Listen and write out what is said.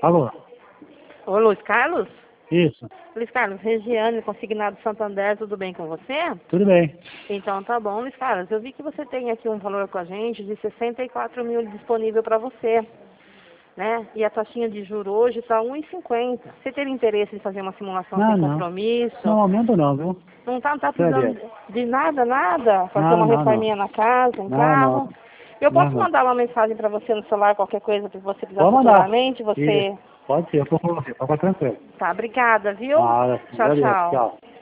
Alô? Ô, Luiz Carlos? Isso. Luiz Carlos, Regiane, consignado Santander, tudo bem com você? Tudo bem. Então tá bom, Luiz Carlos. Eu vi que você tem aqui um valor com a gente de 64 mil disponível para você, né? E a taxinha de juros hoje está 1,50. Você teria interesse em fazer uma simulação Não, sem não. compromisso? No momento não, viu? Não tá precisando Sério? de nada, nada? Fazer Não, uma não, não. reforminha na casa, um Não, não. carro? Eu Não, posso não. mandar uma mensagem para você no celular, qualquer coisa que você precisar Pode mandar. futuramente? Isso. Você... Pode ser, eu tô com você. Pode ficar tranquilo. Tá, obrigada, viu? Ah, Tchau, agradeço. tchau. Tchau.